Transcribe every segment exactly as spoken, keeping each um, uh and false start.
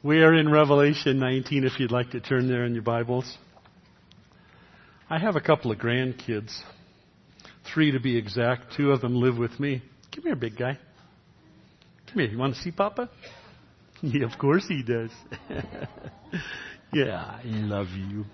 We are in Revelation nineteen, if you'd like to turn there in your Bibles. I have a couple of grandkids, three to be exact. Two of them live with me. Come here, big guy. Come here. You want to see Papa? Yeah, of course he does. Yeah, I love you.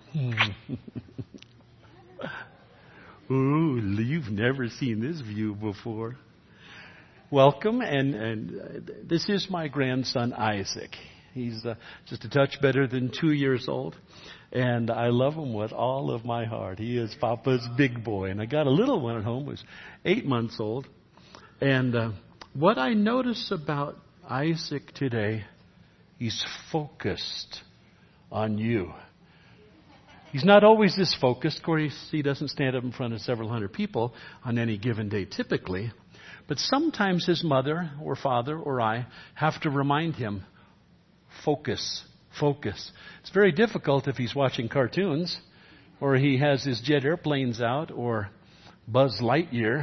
Ooh, you've never seen this view before. Welcome, and, and uh, this is my grandson, Isaac. He's uh, just a touch better than two years old, and I love him with all of my heart. He is Papa's big boy, and I got a little one at home who's eight months old. And uh, what I notice about Isaac today, he's focused on you. He's not always this focused. Of course, he doesn't stand up in front of several hundred people on any given day typically. But sometimes his mother or father or I have to remind him, focus, focus. It's very difficult if he's watching cartoons or he has his jet airplanes out or Buzz Lightyear.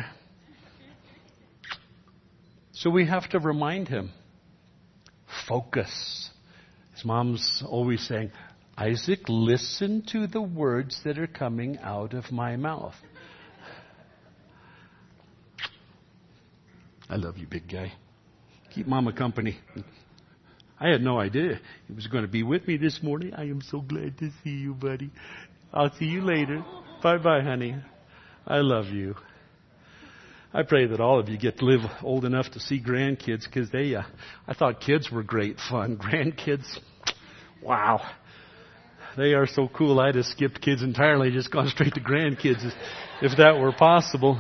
So we have to remind him, focus. His mom's always saying, Isaac, listen to the words that are coming out of my mouth. I love you, big guy. Keep Mama company. I had no idea he was going to be with me this morning. I am so glad to see you, buddy. I'll see you later. Bye-bye, honey. I love you. I pray that all of you get to live old enough to see grandkids, because they, uh, I thought kids were great fun. Grandkids, wow. They are so cool. I'd have skipped kids entirely, just gone straight to grandkids if that were possible.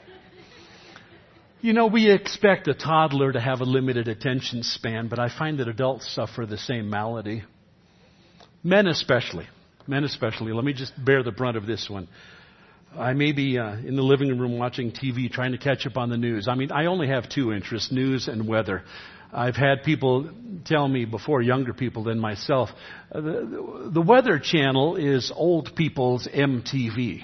You know, we expect a toddler to have a limited attention span, but I find that adults suffer the same malady. Men especially. Men especially. Let me just bear the brunt of this one. I may be uh, in the living room watching T V trying to catch up on the news. I mean, I only have two interests, news and weather. I've had people tell me before, younger people than myself, uh, the, the Weather Channel is old people's M T V.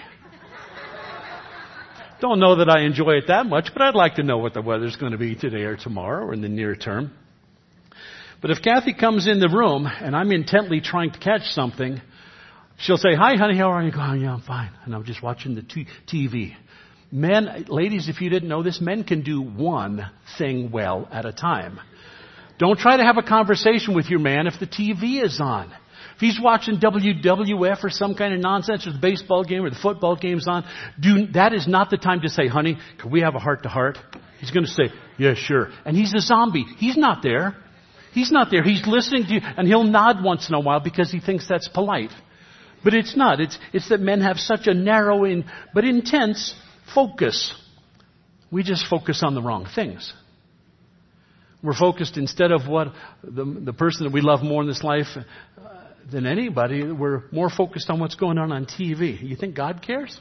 Don't know that I enjoy it that much, but I'd like to know what the weather's going to be today or tomorrow or in the near term. But if Kathy comes in the room and I'm intently trying to catch something, she'll say, hi, honey, how are you? Oh, yeah, I'm fine. And I'm just watching the t- TV. Men, ladies, if you didn't know this, men can do one thing well at a time. Don't try to have a conversation with your man if the T V is on. If he's watching W W F or some kind of nonsense, or the baseball game or the football game's on, do, that is not the time to say, honey, can we have a heart-to-heart? He's going to say, yeah, sure. And he's a zombie. He's not there. He's not there. He's listening to you, and he'll nod once in a while because he thinks that's polite. But it's not. It's, it's that men have such a narrow in, but intense focus. We just focus on the wrong things. We're focused, instead of what the, the person that we love more in this life uh, than anybody, we're more focused on what's going on on T V. You think God cares?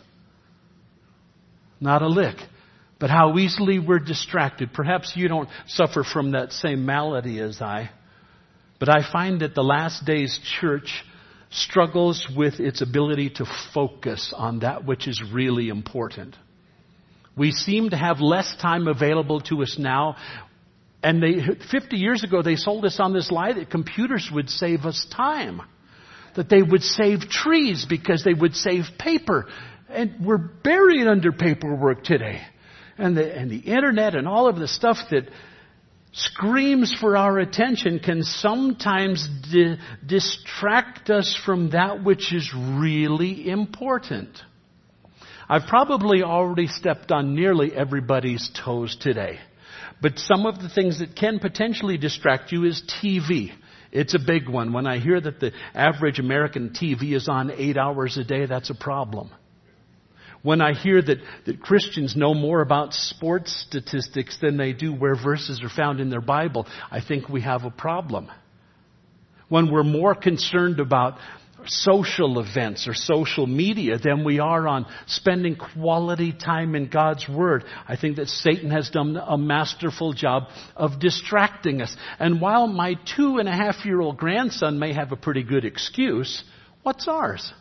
Not a lick. But how easily we're distracted. Perhaps you don't suffer from that same malady as I. But I find that the last days church struggles with its ability to focus on that which is really important. We seem to have less time available to us now. And they, fifty years ago, they sold us on this lie that computers would save us time. That they would save trees because they would save paper. And we're buried under paperwork today. And the, and the internet and all of the stuff that screams for our attention can sometimes di- distract us from that which is really important. I've probably already stepped on nearly everybody's toes today. But some of the things that can potentially distract you is T V. It's a big one. When I hear that the average American T V is on eight hours a day, that's a problem. When I hear that, that Christians know more about sports statistics than they do where verses are found in their Bible, I think we have a problem. When we're more concerned about social events or social media than we are on spending quality time in God's Word, I think that Satan has done a masterful job of distracting us. And while my two and a half year old grandson may have a pretty good excuse, what's ours?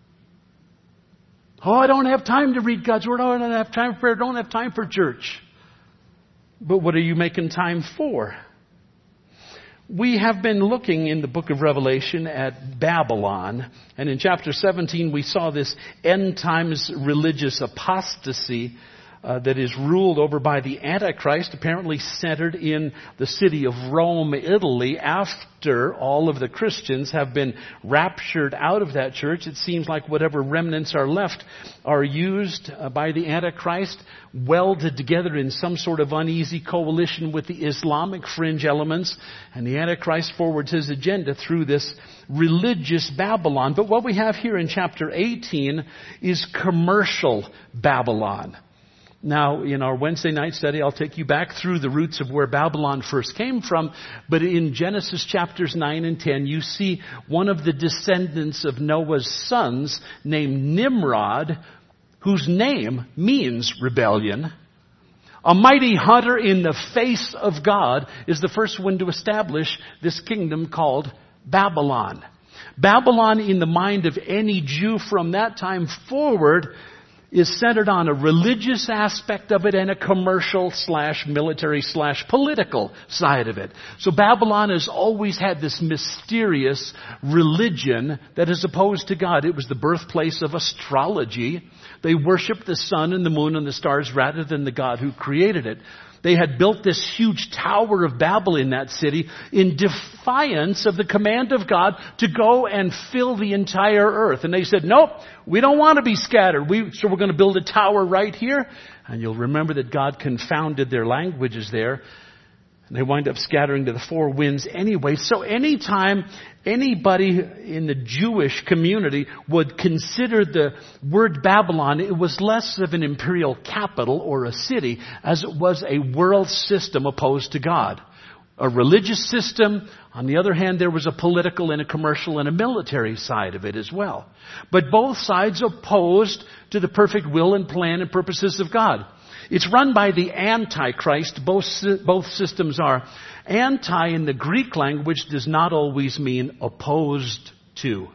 Oh, I don't have time to read God's Word. Oh, I don't have time for prayer. I don't have time for church. But what are you making time for? We have been looking in the book of Revelation at Babylon, and in chapter seventeen we saw this end times religious apostasy uh, that is ruled over by the Antichrist, apparently centered in the city of Rome, Italy. After all of the Christians have been raptured out of that church, it seems like whatever remnants are left are used uh, by the Antichrist, welded together in some sort of uneasy coalition with the Islamic fringe elements, and the Antichrist forwards his agenda through this religious Babylon. But what we have here in chapter eighteen is commercial Babylon. Now, in our Wednesday night study, I'll take you back through the roots of where Babylon first came from. But in Genesis chapters nine and ten, you see one of the descendants of Noah's sons named Nimrod, whose name means rebellion. A mighty hunter in the face of God is the first one to establish this kingdom called Babylon. Babylon, in the mind of any Jew from that time forward, is centered on a religious aspect of it and a commercial slash military slash political side of it. So Babylon has always had this mysterious religion that is opposed to God. It was the birthplace of astrology. They worshiped the sun and the moon and the stars rather than the God who created it. They had built this huge Tower of Babel in that city in defiance of the command of God to go and fill the entire earth. And they said, nope, we don't want to be scattered. We, so we're going to build a tower right here. And you'll remember that God confounded their languages there. And they wind up scattering to the four winds anyway. So anytime anybody in the Jewish community would consider the word Babylon, it was less of an imperial capital or a city as it was a world system opposed to God. A religious system. On the other hand, there was a political and a commercial and a military side of it as well. But both sides opposed to the perfect will and plan and purposes of God. It's run by the Antichrist. Both, both systems are. Anti in the Greek language does not always mean opposed to.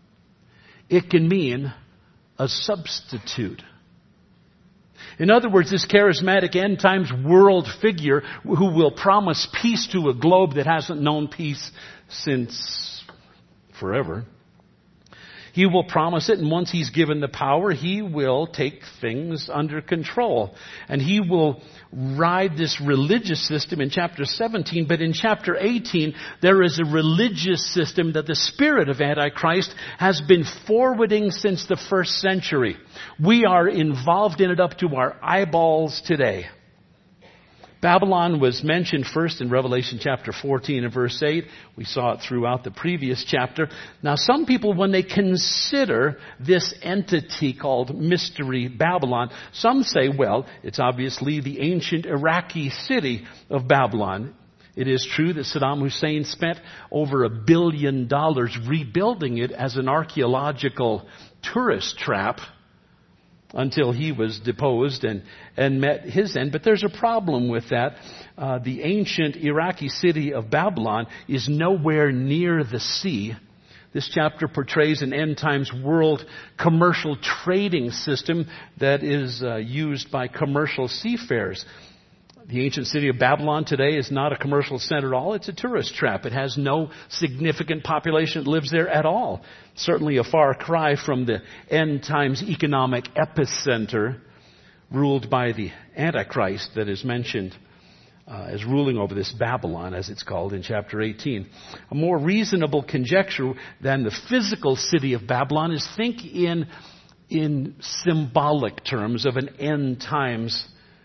It can mean a substitute. In other words, this charismatic end times world figure who will promise peace to a globe that hasn't known peace since forever. He will promise it, and once he's given the power, he will take things under control. And he will ride this religious system in chapter seventeen, but in chapter eighteen, there is a religious system that the spirit of Antichrist has been forwarding since the first century. We are involved in it up to our eyeballs today. Babylon was mentioned first in Revelation chapter fourteen and verse eight. We saw it throughout the previous chapter. Now, some people, when they consider this entity called Mystery Babylon, some say, well, it's obviously the ancient Iraqi city of Babylon. It is true that Saddam Hussein spent over a billion dollars rebuilding it as an archaeological tourist trap until he was deposed and, and met his end. But there's a problem with that. Uh, the ancient Iraqi city of Babylon is nowhere near the sea. This chapter portrays an end times world commercial trading system that is uh, used by commercial seafarers. The ancient city of Babylon today is not a commercial center at all. It's a tourist trap. It has no significant population that lives there at all. Certainly a far cry from the end times economic epicenter ruled by the Antichrist that is mentioned uh, as ruling over this Babylon, as it's called in chapter eighteen. A more reasonable conjecture than the physical city of Babylon is think in, in symbolic terms of an end times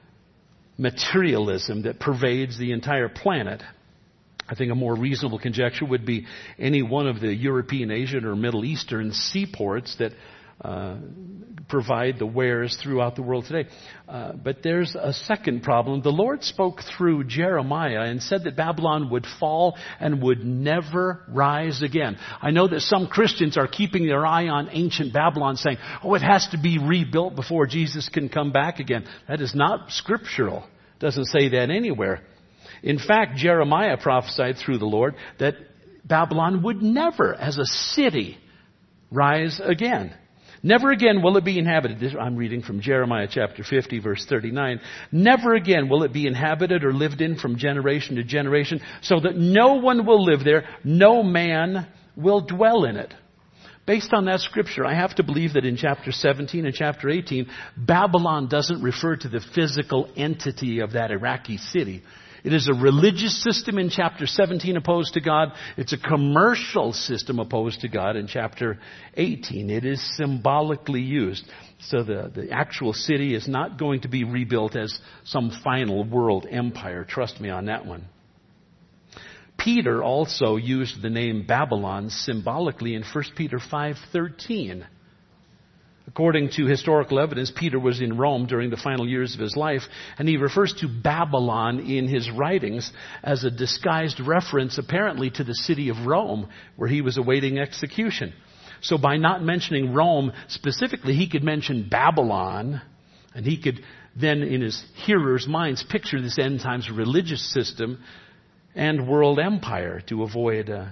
materialism that pervades the entire planet. I think a more reasonable conjecture would be any one of the European, Asian, or Middle Eastern seaports that uh, provide the wares throughout the world today. Uh, but there's a second problem. The Lord spoke through Jeremiah and said that Babylon would fall and would never rise again. I know that some Christians are keeping their eye on ancient Babylon, saying, oh, it has to be rebuilt before Jesus can come back again. That is not scriptural. It doesn't say that anywhere. In fact, Jeremiah prophesied through the Lord that Babylon would never, as a city, rise again. Never again will it be inhabited. This, I'm reading from Jeremiah chapter fifty, verse thirty-nine. Never again will it be inhabited or lived in from generation to generation, so that no one will live there, no man will dwell in it. Based on that scripture, I have to believe that in chapter seventeen and chapter eighteen, Babylon doesn't refer to the physical entity of that Iraqi city. It is a religious system in chapter seventeen opposed to God. It's a commercial system opposed to God in chapter eighteen. It is symbolically used. So the, the actual city is not going to be rebuilt as some final world empire. Trust me on that one. Peter also used the name Babylon symbolically in First Peter five thirteen. According to historical evidence, Peter was in Rome during the final years of his life, and he refers to Babylon in his writings as a disguised reference apparently to the city of Rome, where he was awaiting execution. So by not mentioning Rome specifically, he could mention Babylon, and he could then in his hearers' minds picture this end times religious system and world empire to avoid uh,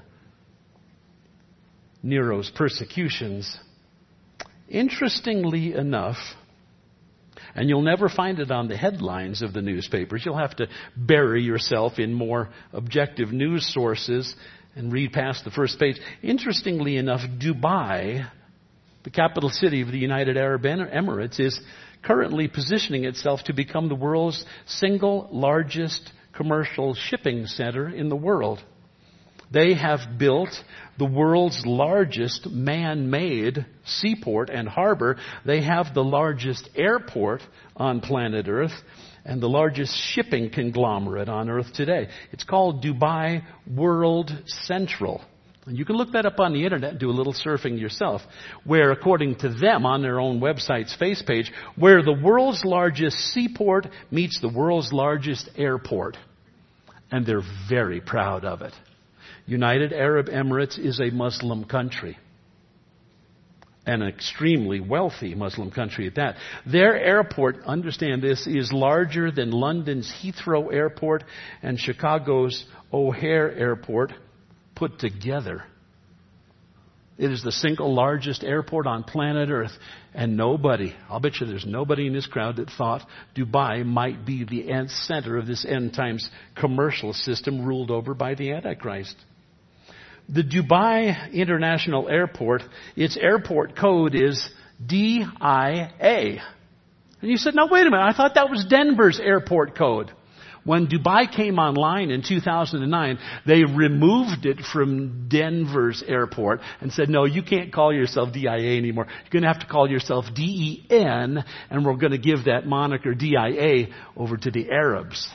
Nero's persecutions. Interestingly enough, and you'll never find it on the headlines of the newspapers, you'll have to bury yourself in more objective news sources and read past the first page. Interestingly enough, Dubai, the capital city of the United Arab Emirates, is currently positioning itself to become the world's single largest commercial shipping center in the world. They have built the world's largest man-made seaport and harbor. They have the largest airport on planet Earth and the largest shipping conglomerate on Earth today. It's called Dubai World Central. And you can look that up on the internet and do a little surfing yourself, where according to them on their own website's face page, where the world's largest seaport meets the world's largest airport. And they're very proud of it. United Arab Emirates is a Muslim country. An extremely wealthy Muslim country at that. Their airport, understand this, is larger than London's Heathrow Airport and Chicago's O'Hare Airport put together. It is the single largest airport on planet Earth. And nobody, I'll bet you there's nobody in this crowd that thought Dubai might be the end center of this end times commercial system ruled over by the Antichrist. The Dubai International Airport, its airport code is D I A. And you said, no, wait a minute, I thought that was Denver's airport code. When Dubai came online in two thousand nine, they removed it from Denver's airport and said, no, you can't call yourself D I A anymore. You're going to have to call yourself D E N, and we're going to give that moniker D I A over to the Arabs.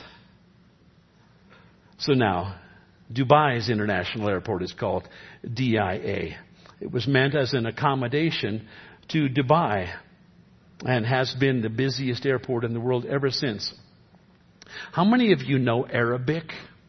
So now, Dubai's international airport is called D I A. It was meant as an accommodation to Dubai and has been the busiest airport in the world ever since. How many of you know Arabic?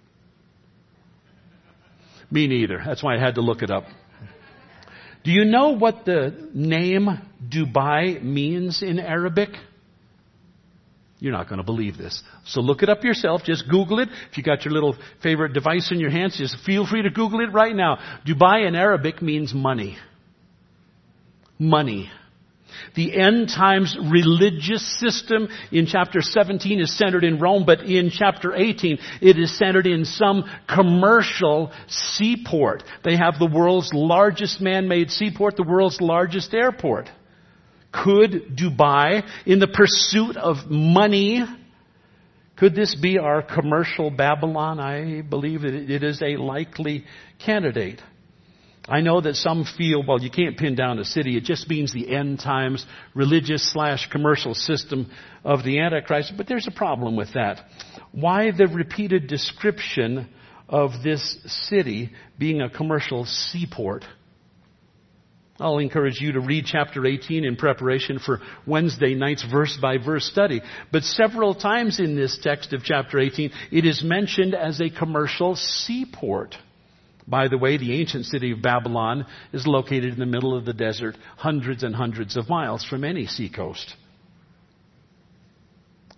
Me neither. That's why I had to look it up. Do you know what the name Dubai means in Arabic? You're not going to believe this. So look it up yourself. Just Google it. If you got your little favorite device in your hands, just feel free to Google it right now. Dubai in Arabic means money. Money. The end times religious system in chapter seventeen is centered in Rome, but in chapter eighteen it is centered in some commercial seaport. They have the world's largest man-made seaport, the world's largest airport. Could Dubai, in the pursuit of money, could this be our commercial Babylon? I believe that it is a likely candidate. I know that some feel, well, you can't pin down a city. It just means the end times religious slash commercial system of the Antichrist. But there's a problem with that. Why the repeated description of this city being a commercial seaport? I'll encourage you to read chapter eighteen in preparation for Wednesday night's verse-by-verse study. But several times in this text of chapter eighteen, it is mentioned as a commercial seaport. By the way, the ancient city of Babylon is located in the middle of the desert, hundreds and hundreds of miles from any seacoast.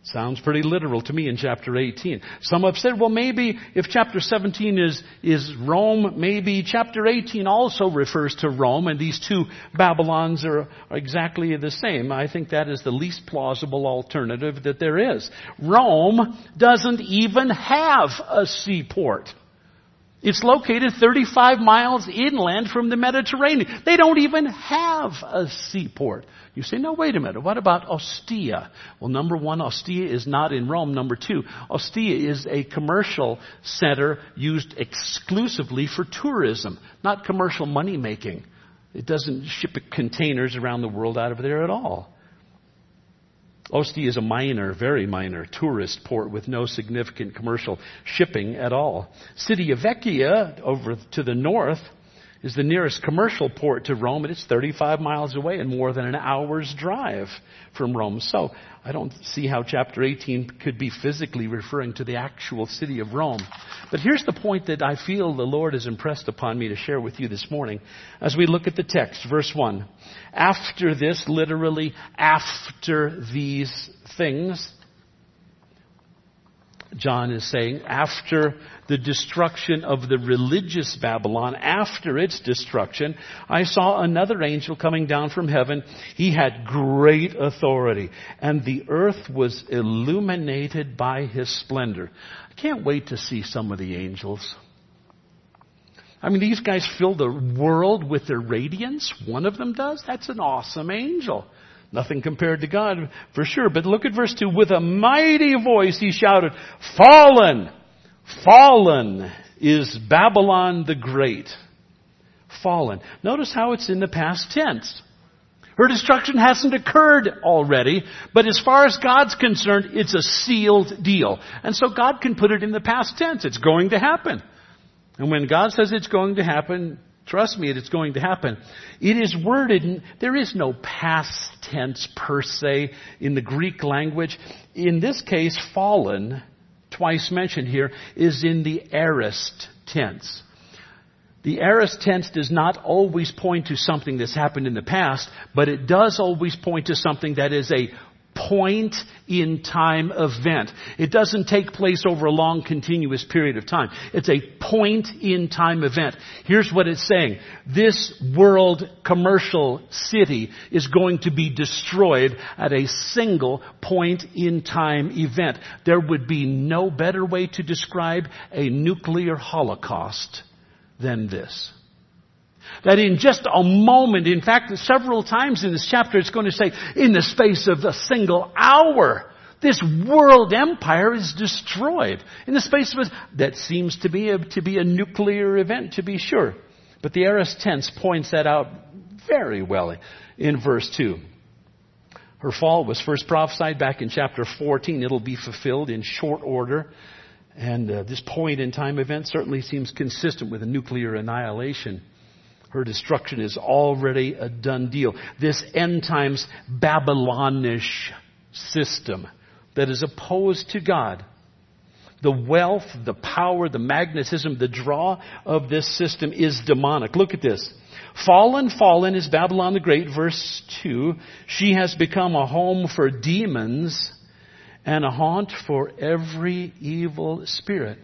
Sounds pretty literal to me in chapter eighteen. Some have said, well, maybe if chapter seventeen is, is Rome, maybe chapter eighteen also refers to Rome, and these two Babylons are, are exactly the same. I think that is the least plausible alternative that there is. Rome doesn't even have a seaport. It's located thirty-five miles inland from the Mediterranean. They don't even have a seaport. You say, no, wait a minute. What about Ostia? Well, number one, Ostia is not in Rome. Number two, Ostia is a commercial center used exclusively for tourism, not commercial money making. It doesn't ship containers around the world out of there at all. Ostia is a minor, very minor tourist port with no significant commercial shipping at all. City Vecchia, over to the north, is the nearest commercial port to Rome, and it's thirty-five miles away and more than an hour's drive from Rome. So I don't see how chapter eighteen could be physically referring to the actual city of Rome. But here's the point that I feel the Lord has impressed upon me to share with you this morning as we look at the text. Verse one. After this, literally after these things, John is saying, after the destruction of the religious Babylon, after its destruction, I saw another angel coming down from heaven. He had great authority, and the earth was illuminated by his splendor. I can't wait to see some of the angels. I mean, these guys fill the world with their radiance. One of them does. That's an awesome angel. Nothing compared to God, for sure. But look at verse two. With a mighty voice he shouted, Fallen! Fallen is Babylon the Great. Fallen. Notice how it's in the past tense. Her destruction hasn't occurred already, but as far as God's concerned, it's a sealed deal. And so God can put it in the past tense. It's going to happen. And when God says it's going to happen, trust me, it's going to happen. It is worded, in, there is no past tense per se in the Greek language. In this case, fallen, twice mentioned here, is in the aorist tense. The aorist tense does not always point to something that's happened in the past, but it does always point to something that is a point in time event. It doesn't take place over a long continuous period of time. It's a point in time event. Here's what it's saying. This world commercial city is going to be destroyed at a single point in time event. There would be no better way to describe a nuclear holocaust than this. That in just a moment, in fact, several times in this chapter, it's going to say, in the space of a single hour, this world empire is destroyed. In the space of a, that seems to be a, to be a nuclear event, to be sure. But the aorist tense points that out very well in verse two. Her fall was first prophesied back in chapter fourteen. It'll be fulfilled in short order. And uh, this point in time event certainly seems consistent with a nuclear annihilation. Her destruction is already a done deal. This end times Babylonish system that is opposed to God. The wealth, the power, the magnetism, the draw of this system is demonic. Look at this. Fallen, fallen is Babylon the Great, verse two. She has become a home for demons and a haunt for every evil spirit.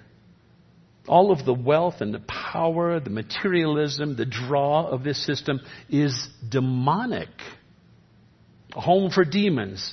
All of the wealth and the power, the materialism, the draw of this system is demonic. A home for demons.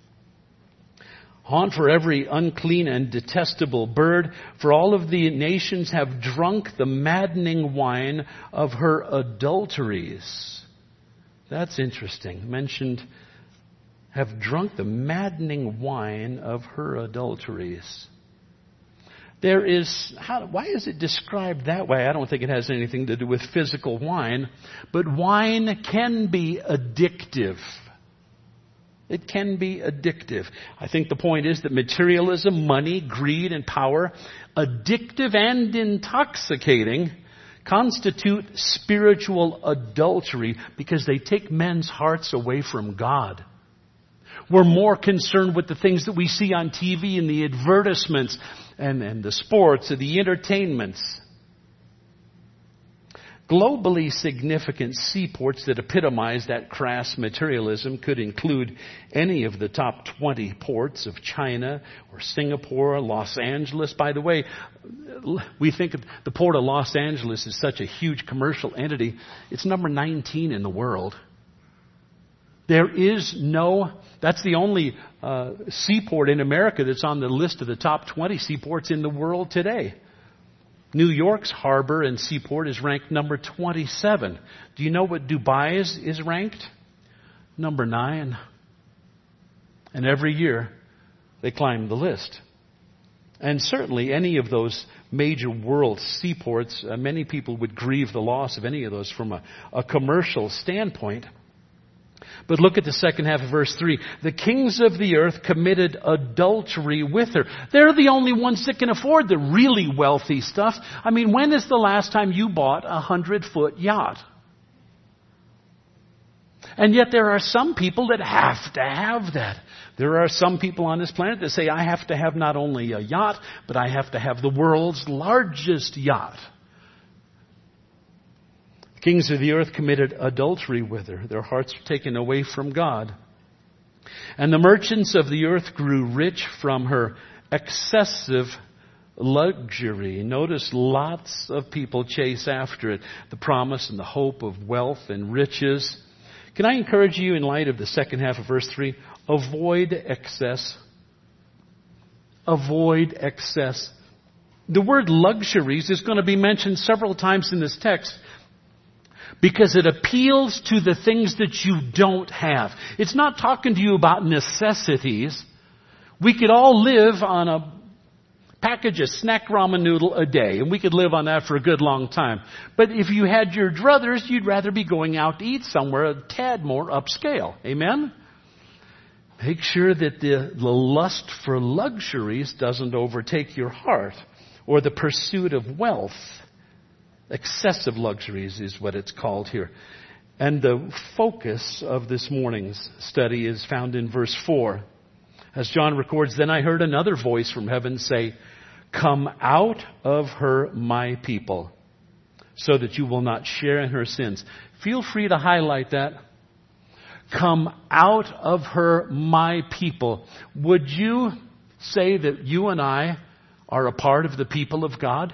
Haunt for every unclean and detestable bird. For all of the nations have drunk the maddening wine of her adulteries. That's interesting. Mentioned, have drunk the maddening wine of her adulteries. There is, how, why is it described that way? I don't think it has anything to do with physical wine, but wine can be addictive. It can be addictive. I think the point is that materialism, money, greed, and power, addictive and intoxicating, constitute spiritual adultery because they take men's hearts away from God. We're more concerned with the things that we see on T V and the advertisements and, and the sports and the entertainments. Globally significant seaports that epitomize that crass materialism could include any of the top twenty ports of China or Singapore, Los Angeles. By the way, we think of the port of Los Angeles is such a huge commercial entity. It's number nineteen in the world. There is no, that's the only uh, seaport in America that's on the list of the top twenty seaports in the world today. New York's harbor and seaport is ranked number twenty-seven. Do you know what Dubai's is ranked? Number nine. And every year they climb the list. And certainly any of those major world seaports, uh, many people would grieve the loss of any of those from a, a commercial standpoint. But look at the second half of verse three. The kings of the earth committed adultery with her. They're the only ones that can afford the really wealthy stuff. I mean, when is the last time you bought a hundred-foot yacht? And yet there are some people that have to have that. There are some people on this planet that say, I have to have not only a yacht, but I have to have the world's largest yacht. Kings of the earth committed adultery with her. Their hearts were taken away from God. And the merchants of the earth grew rich from her excessive luxury. Notice lots of people chase after it. The promise and the hope of wealth and riches. Can I encourage you, in light of the second half of verse three, avoid excess. Avoid excess. The word luxuries is going to be mentioned several times in this text, because it appeals to the things that you don't have. It's not talking to you about necessities. We could all live on a package of snack ramen noodle a day, and we could live on that for a good long time. But if you had your druthers, you'd rather be going out to eat somewhere a tad more upscale. Amen? Make sure that the, the lust for luxuries doesn't overtake your heart, or the pursuit of wealth. Excessive luxuries is what it's called here. And the focus of this morning's study is found in verse four. As John records, then I heard another voice from heaven say, come out of her, my people, so that you will not share in her sins. Feel free to highlight that. Come out of her, my people. Would you say that you and I are a part of the people of God?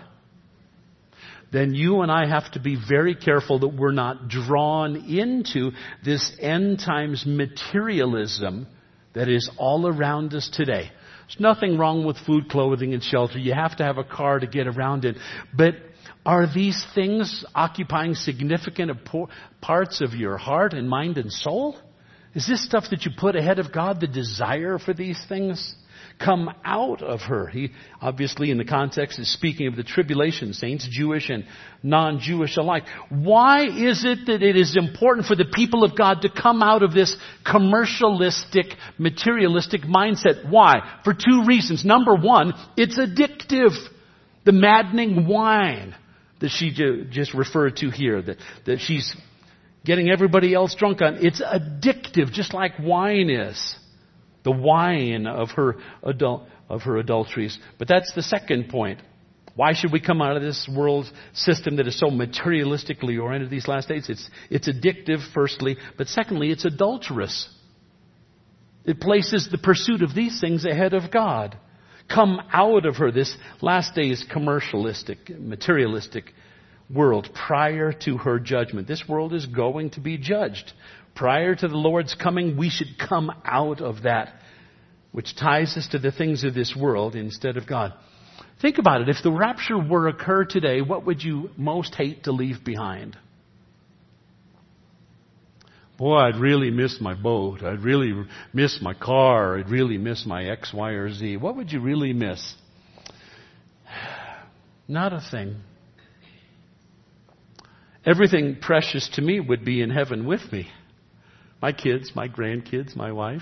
Then you and I have to be very careful that we're not drawn into this end times materialism that is all around us today. There's nothing wrong with food, clothing, and shelter. You have to have a car to get around it. But are these things occupying significant parts of your heart and mind and soul? Is this stuff that you put ahead of God, the desire for these things? Come out of her. He obviously in the context is speaking of the tribulation saints, Jewish and non-Jewish alike. Why is it that it is important for the people of God to come out of this commercialistic, materialistic mindset? Why? For two reasons. Number one, it's addictive. The maddening wine that she just referred to here, that, that she's getting everybody else drunk on. It's addictive, just like wine is. The wine of her adul- of her adulteries. But that's the second point. Why should we come out of this world system that is so materialistically oriented these last days? It's, it's addictive, firstly. But secondly, it's adulterous. It places the pursuit of these things ahead of God. Come out of her, this last days commercialistic, materialistic world, prior to her judgment. This world is going to be judged. Prior to the Lord's coming, we should come out of that which ties us to the things of this world instead of God. Think about it. If the rapture were to occur today, what would you most hate to leave behind? Boy, I'd really miss my boat. I'd really miss my car. I'd really miss my X, Y, or Z. What would you really miss? Not a thing. Everything precious to me would be in heaven with me. My kids, my grandkids, my wife.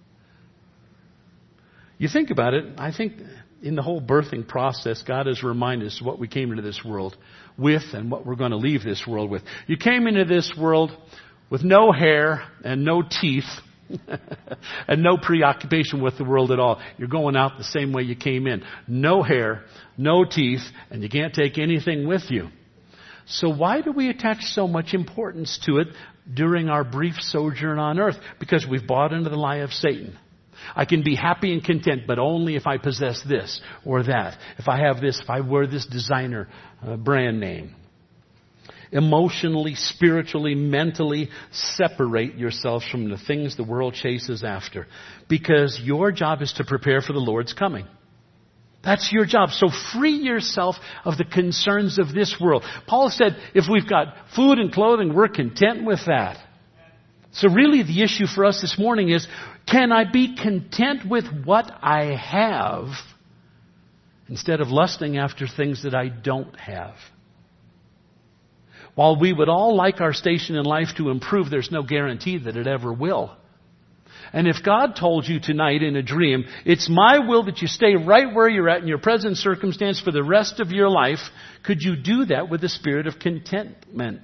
You think about it, I think in the whole birthing process, God has reminded us what we came into this world with and what we're going to leave this world with. You came into this world with no hair and no teeth and no preoccupation with the world at all. You're going out the same way you came in. No hair, no teeth, and you can't take anything with you. So why do we attach so much importance to it during our brief sojourn on earth? Because we've bought into the lie of Satan. I can be happy and content, but only if I possess this or that. If I have this, if I wear this designer uh, brand name. Emotionally, spiritually, mentally separate yourselves from the things the world chases after. Because your job is to prepare for the Lord's coming. That's your job. So free yourself of the concerns of this world. Paul said, if we've got food and clothing, we're content with that. So really the issue for us this morning is, can I be content with what I have instead of lusting after things that I don't have? While we would all like our station in life to improve, there's no guarantee that it ever will. And if God told you tonight in a dream, it's my will that you stay right where you're at in your present circumstance for the rest of your life, could you do that with a spirit of contentment?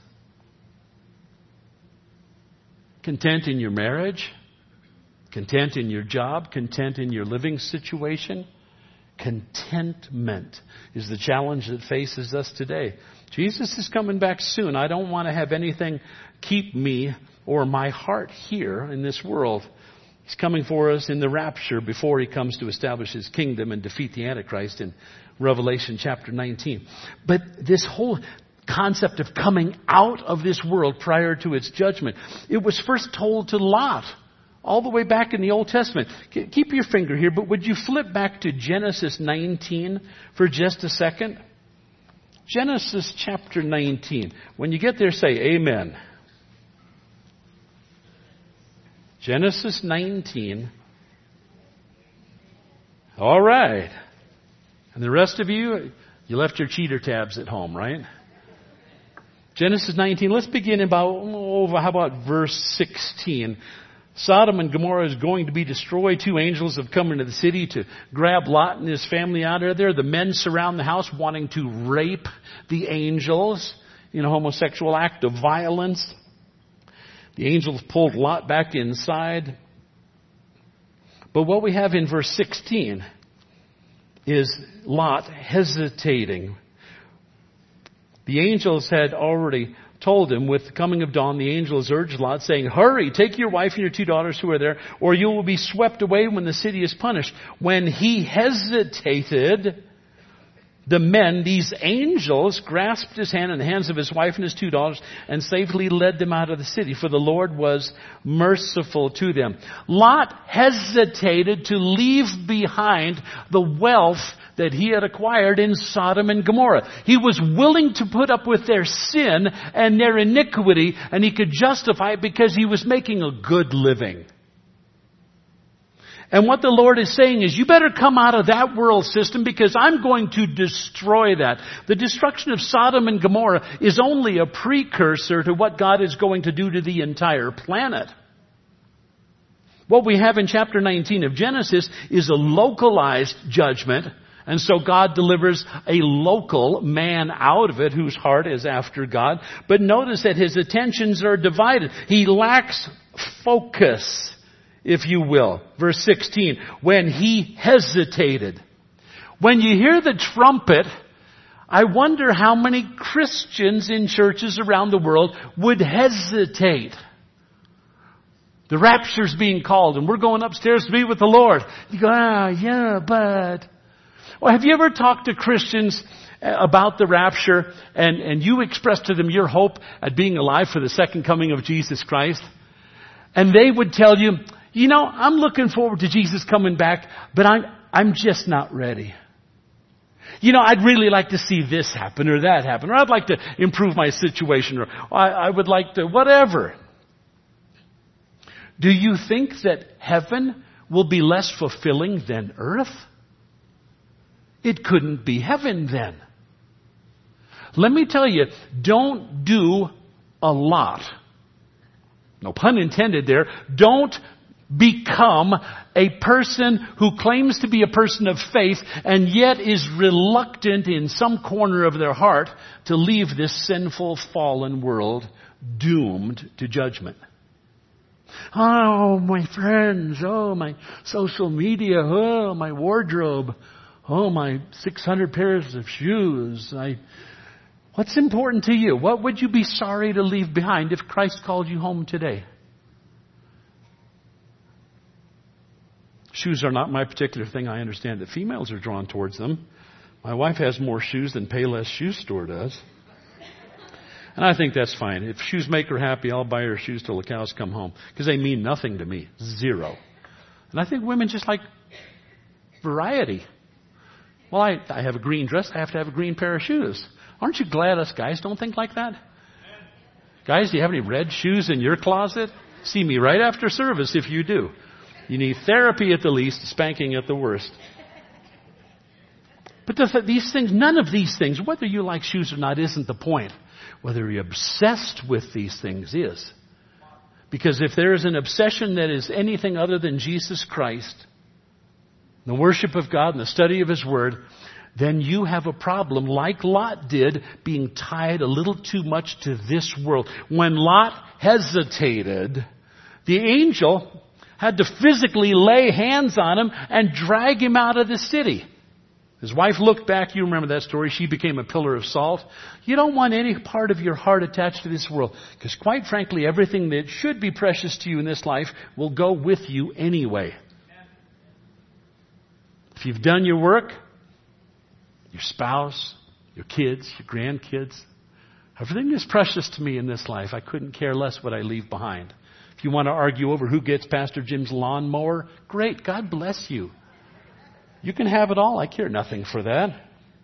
Content in your marriage? Content in your job? Content in your living situation? Contentment is the challenge that faces us today. Jesus is coming back soon. I don't want to have anything keep me or my heart here in this world. He's coming for us in the rapture before He comes to establish His kingdom and defeat the Antichrist in Revelation chapter nineteen. But this whole concept of coming out of this world prior to its judgment, it was first told to Lot all the way back in the Old Testament. Keep your finger here, but would you flip back to Genesis nineteen for just a second? Genesis chapter nineteen. When you get there, say amen. Genesis nineteen. All right. And the rest of you, you left your cheater tabs at home, right? Genesis nineteen. Let's begin about, oh, how about verse sixteen? Sodom and Gomorrah is going to be destroyed. Two angels have come into the city to grab Lot and his family out of there. The men surround the house wanting to rape the angels in a homosexual act of violence. The angels pulled Lot back inside. But what we have in verse sixteen is Lot hesitating. The angels had already told him, with the coming of dawn, the angels urged Lot, saying, hurry, take your wife and your two daughters who are there, or you will be swept away when the city is punished. When he hesitated, the men, these angels, grasped his hand and the hands of his wife and his two daughters and safely led them out of the city, for the Lord was merciful to them. Lot hesitated to leave behind the wealth that he had acquired in Sodom and Gomorrah. He was willing to put up with their sin and their iniquity, and he could justify it because he was making a good living. And what the Lord is saying is, you better come out of that world system because I'm going to destroy that. The destruction of Sodom and Gomorrah is only a precursor to what God is going to do to the entire planet. What we have in chapter nineteen of Genesis is a localized judgment. And so God delivers a local man out of it whose heart is after God. But notice that his attentions are divided. He lacks focus, if you will. Verse sixteen, when he hesitated. When you hear the trumpet, I wonder how many Christians in churches around the world would hesitate. The rapture's being called and we're going upstairs to be with the Lord. You go, ah, yeah, but... Well, have you ever talked to Christians about the rapture and, and you expressed to them your hope at being alive for the second coming of Jesus Christ? And they would tell you, you know, I'm looking forward to Jesus coming back, but I'm, I'm just not ready. You know, I'd really like to see this happen or that happen, or I'd like to improve my situation, or I, I would like to whatever. Do you think that heaven will be less fulfilling than earth? It couldn't be heaven then. Let me tell you, don't do a lot. No pun intended there. Don't become a person who claims to be a person of faith and yet is reluctant in some corner of their heart to leave this sinful, fallen world doomed to judgment. Oh, my friends. Oh, my social media. Oh, my wardrobe. Oh, my six hundred pairs of shoes. I, What's important to you? What would you be sorry to leave behind if Christ called you home today? Shoes are not my particular thing. I understand that females are drawn towards them. My wife has more shoes than Payless Shoe Store does. And I think that's fine. If shoes make her happy, I'll buy her shoes till the cows come home. Because they mean nothing to me. Zero. And I think women just like variety. Well, I, I have a green dress. I have to have a green pair of shoes. Aren't you glad us guys don't think like that? Guys, do you have any red shoes in your closet? See me right after service if you do. You need therapy at the least, spanking at the worst. But the, these things, none of these things, whether you like shoes or not, isn't the point. Whether you're obsessed with these things is. Because if there is an obsession that is anything other than Jesus Christ, the worship of God and the study of His Word, then you have a problem like Lot did, being tied a little too much to this world. When Lot hesitated, the angel had to physically lay hands on him and drag him out of the city. His wife looked back. You remember that story. She became a pillar of salt. You don't want any part of your heart attached to this world. Because quite frankly, everything that should be precious to you in this life will go with you anyway. If you've done your work, your spouse, your kids, your grandkids, everything is precious to me in this life. I couldn't care less what I leave behind. If you want to argue over who gets Pastor Jim's lawnmower, great. God bless you. You can have it all. I care nothing for that.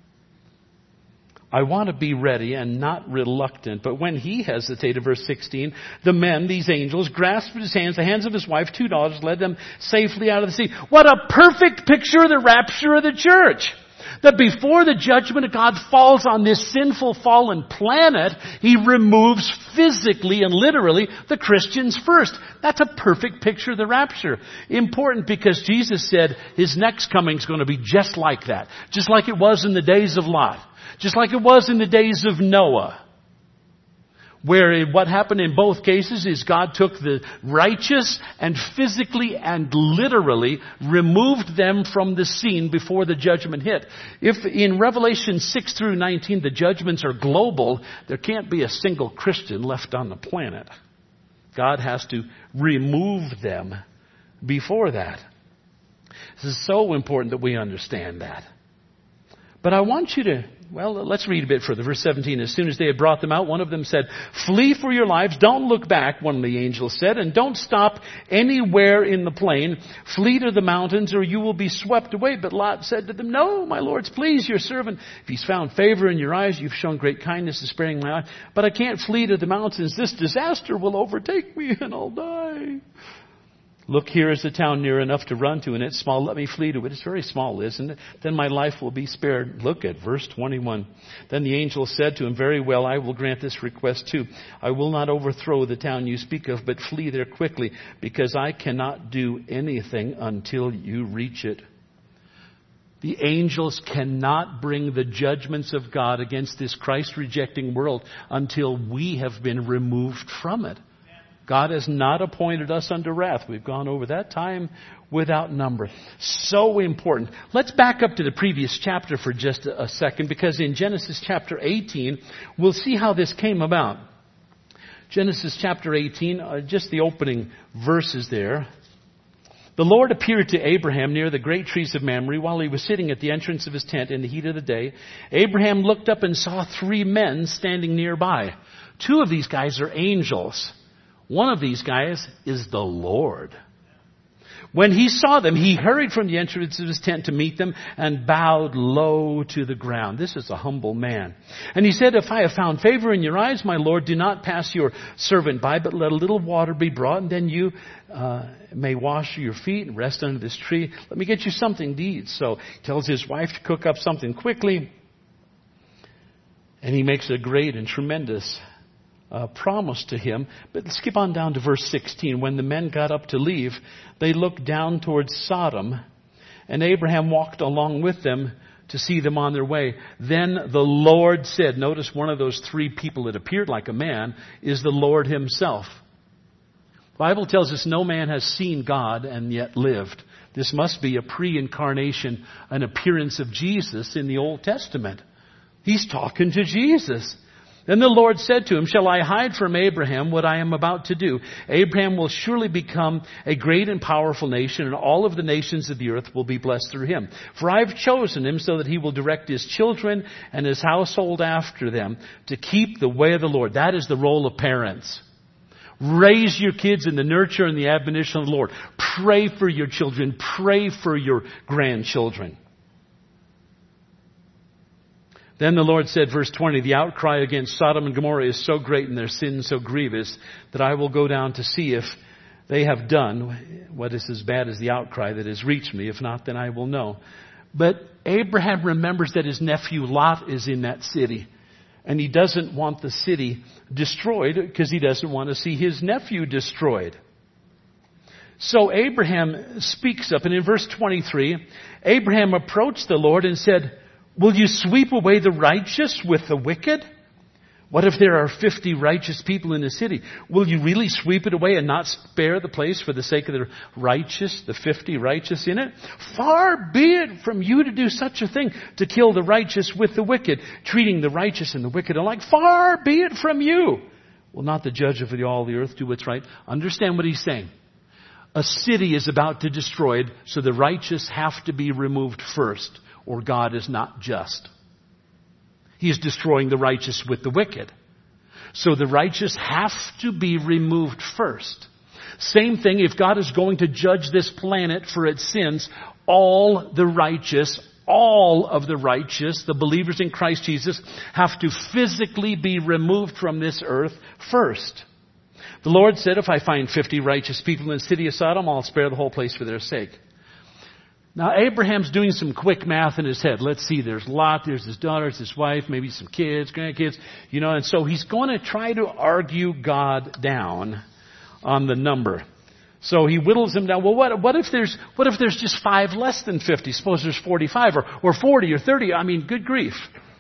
I want to be ready and not reluctant. But when he hesitated, verse sixteen, the men, these angels, grasped his hands, the hands of his wife, two daughters, led them safely out of the sea. What a perfect picture of the rapture of the church. That before the judgment of God falls on this sinful fallen planet, He removes physically and literally the Christians first. That's a perfect picture of the rapture. Important because Jesus said His next coming is going to be just like that. Just like it was in the days of Lot. Just like it was in the days of Noah. Where what happened in both cases is God took the righteous and physically and literally removed them from the scene before the judgment hit. If in Revelation six through nineteen the judgments are global, there can't be a single Christian left on the planet. God has to remove them before that. This is so important that we understand that. But I want you to, well, let's read a bit further. Verse seventeen, as soon as they had brought them out, one of them said, "Flee for your lives. Don't look back," one of the angels said, "and don't stop anywhere in the plain. Flee to the mountains or you will be swept away." But Lot said to them, "No, my lords, please, your servant. If he's found favor in your eyes, you've shown great kindness in sparing my life. But I can't flee to the mountains. This disaster will overtake me and I'll die. Look, here is a town near enough to run to, and it's small. Let me flee to it." It's very small, isn't it? "Then my life will be spared." Look at verse twenty-one. Then the angel said to him, "Very well, I will grant this request too. I will not overthrow the town you speak of, but flee there quickly, because I cannot do anything until you reach it." The angels cannot bring the judgments of God against this Christ-rejecting world until we have been removed from it. God has not appointed us unto wrath. We've gone over that time without number. So important. Let's back up to the previous chapter for just a second, because in Genesis chapter eighteen, we'll see how this came about. Genesis chapter eighteen, uh, just the opening verses there. "The Lord appeared to Abraham near the great trees of Mamre while he was sitting at the entrance of his tent in the heat of the day. Abraham looked up and saw three men standing nearby. Two of these guys are angels. One of these guys is the Lord. When he saw them, he hurried from the entrance of his tent to meet them and bowed low to the ground." This is a humble man. "And he said, 'If I have found favor in your eyes, my Lord, do not pass your servant by, but let a little water be brought, and then you uh, may wash your feet and rest under this tree. Let me get you something to eat.' So he tells his wife to cook up something quickly. And he makes a great and tremendous Uh, promise to him. But let's skip on down to verse sixteen. "When the men got up to leave, they looked down towards Sodom, and Abraham walked along with them to see them on their way. Then the Lord said," notice one of those three people that appeared like a man is the Lord Himself. The Bible tells us no man has seen God and yet lived. This must be a pre-incarnation, an appearance of Jesus in the Old Testament. He's talking to Jesus. Then the Lord said to him, shall I hide from Abraham what I am about to do? Abraham will surely become a great and powerful nation, and all of the nations of the earth will be blessed through him. For I have chosen him so that he will direct his children and his household after them to keep the way of the Lord. That is the role of parents. Raise your kids in the nurture and the admonition of the Lord. Pray for your children. Pray for your grandchildren. Then the Lord said, verse twenty, the outcry against Sodom and Gomorrah is so great and their sin so grievous that I will go down to see if they have done what is as bad as the outcry that has reached me. If not, then I will know. But Abraham remembers that his nephew Lot is in that city. And he doesn't want the city destroyed because he doesn't want to see his nephew destroyed. So Abraham speaks up, and in verse twenty-three, Abraham approached the Lord and said, will you sweep away the righteous with the wicked? What if there are fifty righteous people in the city? Will you really sweep it away and not spare the place for the sake of the righteous, the fifty righteous in it? Far be it from you to do such a thing, to kill the righteous with the wicked, treating the righteous and the wicked alike. Far be it from you. Will not the judge of all the earth do what's right? Understand what he's saying. A city is about to be destroyed, so the righteous have to be removed first, or God is not just. He is destroying the righteous with the wicked. So the righteous have to be removed first. Same thing, if God is going to judge this planet for its sins, all the righteous, all of the righteous, the believers in Christ Jesus, have to physically be removed from this earth first. The Lord said, if I find fifty righteous people in the city of Sodom, I'll spare the whole place for their sake. Now, Abraham's doing some quick math in his head. Let's see, there's Lot, there's his daughters, his wife, maybe some kids, grandkids, you know, and so he's going to try to argue God down on the number. So he whittles him down. Well, what, what if there's, what if there's just five less than fifty? Suppose there's forty-five or, or forty or thirty. I mean, good grief.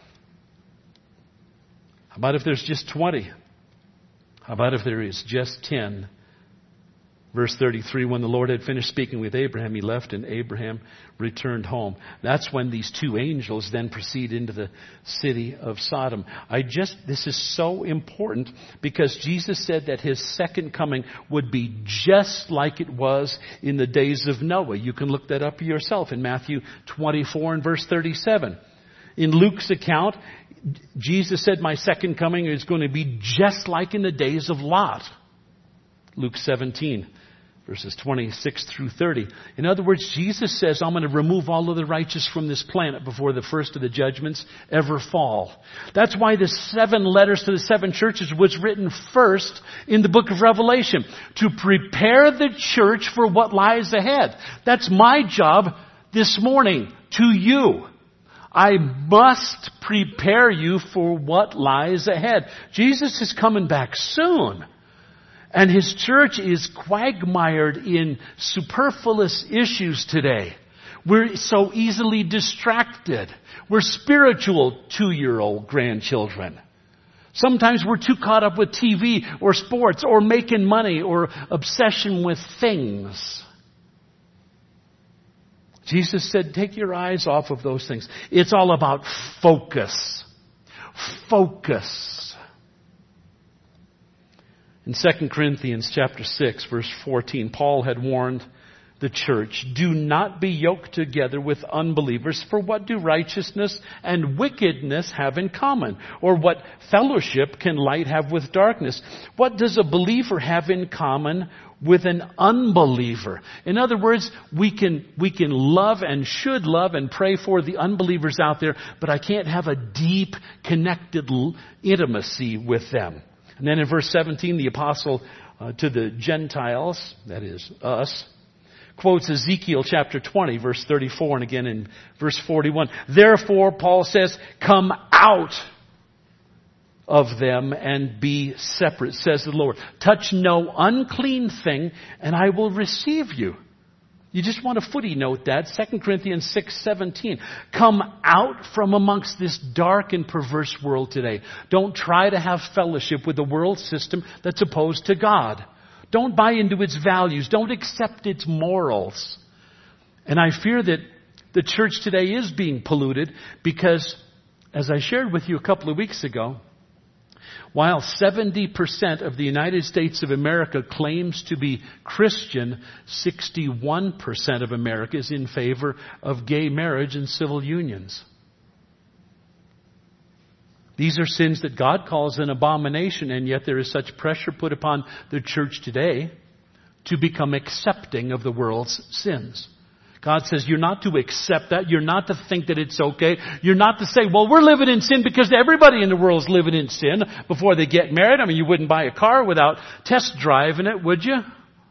How about if there's just twenty? How about if there is just ten? Verse thirty-three, when the Lord had finished speaking with Abraham, he left and Abraham returned home. That's when these two angels then proceed into the city of Sodom. I just, this is so important because Jesus said that his second coming would be just like it was in the days of Noah. You can look that up yourself in Matthew twenty-four and verse thirty-seven. In Luke's account, Jesus said, my second coming is going to be just like in the days of Lot. Luke seventeen. Verses twenty-six through thirty. In other words, Jesus says, I'm going to remove all of the righteous from this planet before the first of the judgments ever fall. That's why the seven letters to the seven churches was written first in the book of Revelation, to prepare the church for what lies ahead. That's my job this morning to you. I must prepare you for what lies ahead. Jesus is coming back soon. And his church is quagmired in superfluous issues today. We're so easily distracted. We're spiritual two-year-old grandchildren. Sometimes we're too caught up with T V or sports or making money or obsession with things. Jesus said, take your eyes off of those things. It's all about focus. Focus. In Second Corinthians chapter six, verse fourteen, Paul had warned the church, do not be yoked together with unbelievers, for what do righteousness and wickedness have in common? Or what fellowship can light have with darkness? What does a believer have in common with an unbeliever? In other words, we can, we can love and should love and pray for the unbelievers out there, but I can't have a deep, connected intimacy with them. And then in verse seventeen, the apostle uh, to the Gentiles, that is us, quotes Ezekiel chapter twenty, verse thirty-four, and again in verse forty-one. Therefore, Paul says, come out of them and be separate, says the Lord. Touch no unclean thing, and I will receive you. You just want to footy note that. Second Corinthians six seventeen. Come out from amongst this dark and perverse world today. Don't try to have fellowship with the world system that's opposed to God. Don't buy into its values. Don't accept its morals. And I fear that the church today is being polluted because As I shared with you a couple of weeks ago, while seventy percent of the United States of America claims to be Christian, sixty-one percent of America is in favor of gay marriage and civil unions. These are sins that God calls an abomination, and yet there is such pressure put upon the church today to become accepting of the world's sins. God says you're not to accept that. You're not to think that it's okay. You're not to say, well, we're living in sin because everybody in the world is living in sin before they get married. I mean, you wouldn't buy a car without test driving it, would you?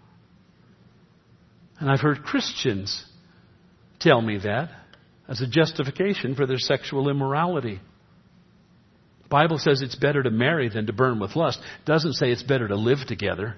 And I've heard Christians tell me that as a justification for their sexual immorality. The Bible says it's better to marry than to burn with lust. It doesn't say it's better to live together.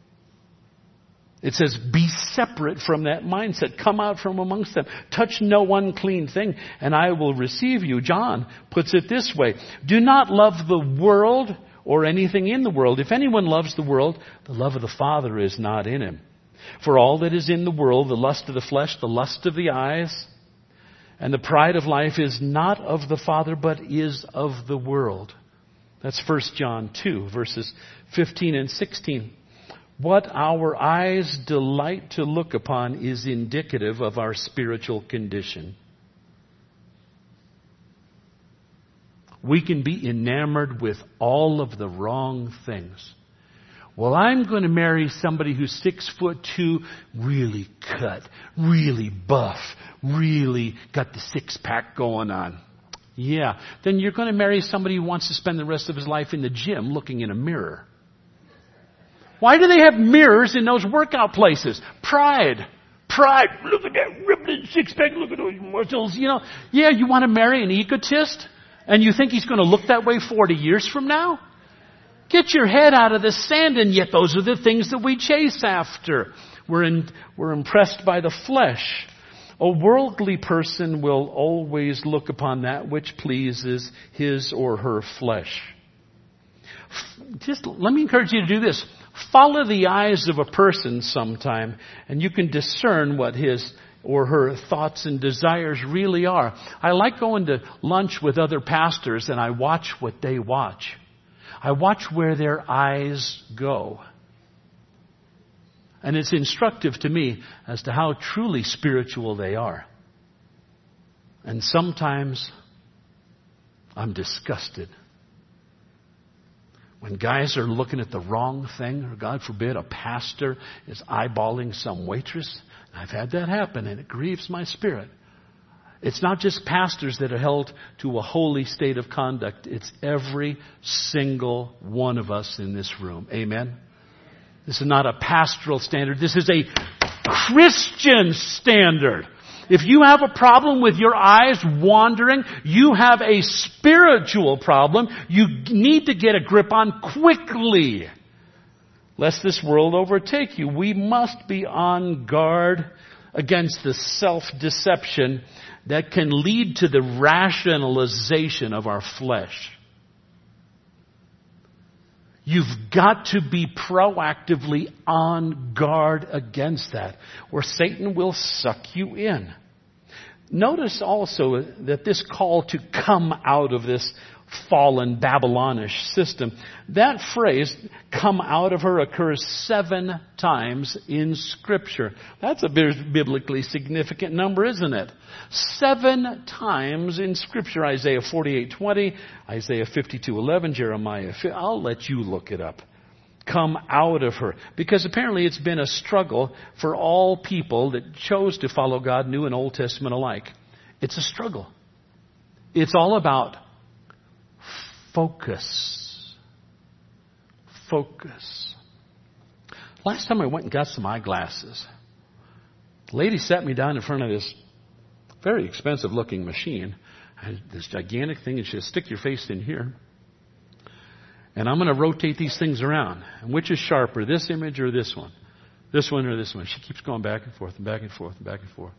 It says, be separate from that mindset. Come out from amongst them. Touch no unclean thing, and I will receive you. John puts it this way. Do not love the world or anything in the world. If anyone loves the world, the love of the Father is not in him. For all that is in the world, the lust of the flesh, the lust of the eyes, and the pride of life is not of the Father, but is of the world. That's First John two, verses fifteen and sixteen. What our eyes delight to look upon is indicative of our spiritual condition. We can be enamored with all of the wrong things. Well, I'm going to marry somebody who's six foot two, really cut, really buff, really got the six pack going on. Yeah, then you're going to marry somebody who wants to spend the rest of his life in the gym looking in a mirror. Why do they have mirrors in those workout places? Pride. Pride. Look at that rippling six-pack. Look at those muscles. You know, yeah, you want to marry an egotist? And you think he's going to look that way forty years from now? Get your head out of the sand, and yet those are the things that we chase after. We're, in, we're impressed by the flesh. A worldly person will always look upon that which pleases his or her flesh. Just let me encourage you to do this. Follow the eyes of a person sometime, and you can discern what his or her thoughts and desires really are. I like going to lunch with other pastors, and I watch what they watch. I watch where their eyes go. And it's instructive to me as to how truly spiritual they are. And sometimes I'm disgusted. When guys are looking at the wrong thing, or God forbid, a pastor is eyeballing some waitress. I've had that happen, and it grieves my spirit. It's not just pastors that are held to a holy state of conduct. It's every single one of us in this room. Amen? This is not a pastoral standard. This is a Christian standard. If you have a problem with your eyes wandering, you have a spiritual problem you need to get a grip on quickly, lest this world overtake you. We must be on guard against the self-deception that can lead to the rationalization of our flesh. You've got to be proactively on guard against that, or Satan will suck you in. Notice also that this call to come out of this fallen Babylonish system, that phrase, come out of her, occurs seven times in Scripture. That's a biblically significant number, isn't it? Seven times in Scripture. Isaiah forty-eight twenty, Isaiah fifty-two eleven, Jeremiah. I'll let you look it up. Come out of her. Because apparently it's been a struggle for all people that chose to follow God, New and Old Testament alike. It's a struggle. It's all about focus. Focus. Last time I went and got some eyeglasses, the lady sat me down in front of this very expensive looking machine. I had this gigantic thing, and she said, stick your face in here. And I'm going to rotate these things around. And which is sharper, this image or this one? This one or this one? She keeps going back and forth and back and forth and back and forth.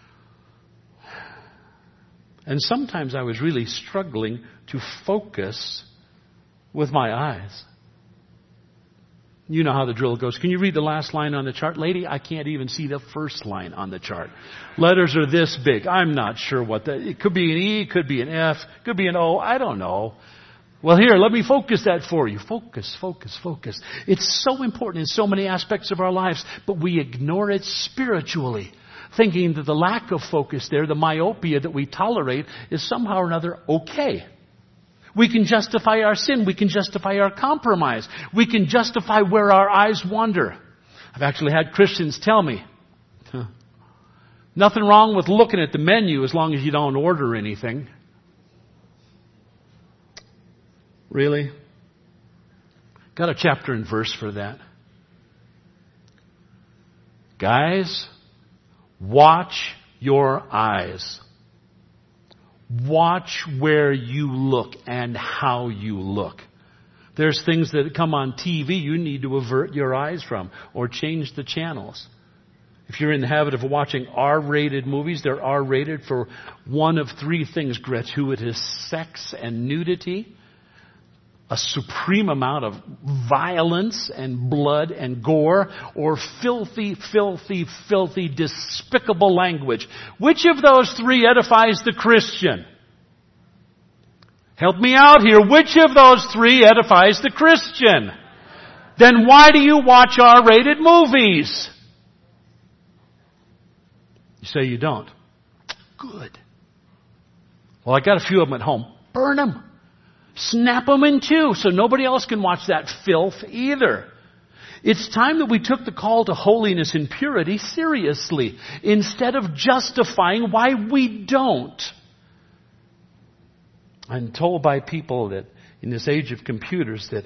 And sometimes I was really struggling to focus with my eyes. You know how the drill goes. Can you read the last line on the chart? Lady, I can't even see the first line on the chart. Letters are this big. I'm not sure what that, it could be an E, it could be an F, it could be an O, I don't know. Well, here, let me focus that for you. Focus, focus, focus. It's so important in so many aspects of our lives, but we ignore it spiritually, thinking that the lack of focus there, the myopia that we tolerate, is somehow or another okay. We can justify our sin. We can justify our compromise. We can justify where our eyes wander. I've actually had Christians tell me, huh, nothing wrong with looking at the menu as long as you don't order anything. Really? Got a chapter and verse for that. Guys, watch your eyes. Watch where you look and how you look. There's things that come on T V you need to avert your eyes from or change the channels. If you're in the habit of watching R-rated movies, they're R-rated for one of three things, gratuitous sex and nudity, a supreme amount of violence and blood and gore, or filthy, filthy, filthy, despicable language. Which of those three edifies the Christian? Help me out here. Which of those three edifies the Christian? Then why do you watch R-rated movies? You say you don't. Good. Well, I got a few of them at home. Burn them. Snap them in two so nobody else can watch that filth either. It's time that we took the call to holiness and purity seriously instead of justifying why we don't. I'm told by people that in this age of computers that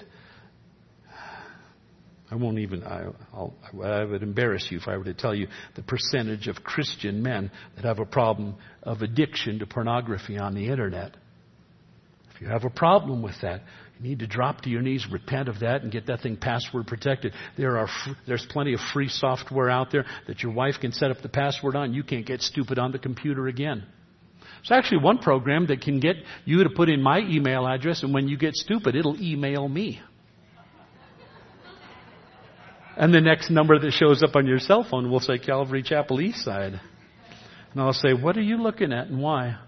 I won't even, I, I'll, I would embarrass you if I were to tell you the percentage of Christian men that have a problem of addiction to pornography on the internet. If you have a problem with that, you need to drop to your knees, repent of that, and get that thing password protected. There are fr- there's plenty of free software out there that your wife can set up the password on. You can't get stupid on the computer again. There's actually one program that can get you to put in my email address, and when you get stupid, it'll email me. And the next number that shows up on your cell phone will say Calvary Chapel East Side. And I'll say, what are you looking at and why?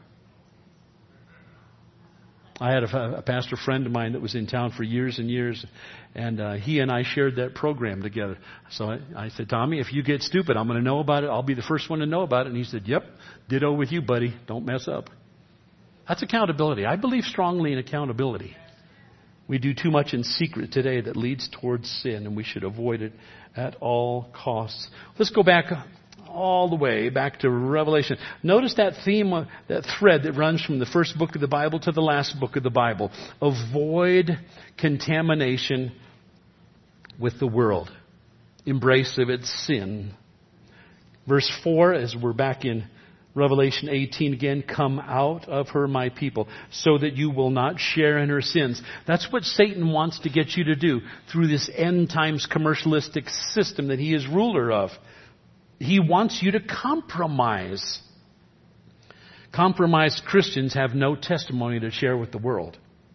I had a, a pastor friend of mine that was in town for years and years, and uh, he and I shared that program together. So I, I said, Tommy, if you get stupid, I'm going to know about it. I'll be the first one to know about it. And he said, yep, ditto with you, buddy. Don't mess up. That's accountability. I believe strongly in accountability. We do too much in secret today that leads towards sin, and we should avoid it at all costs. Let's go back all the way back to Revelation. Notice that theme, that thread that runs from the first book of the Bible to the last book of the Bible. Avoid contamination with the world. Embrace of its sin. Verse four, as we're back in Revelation eighteen again, come out of her, my people, so that you will not share in her sins. That's what Satan wants to get you to do through this end times commercialistic system that he is ruler of. He wants you to compromise. Compromised Christians have no testimony to share with the world.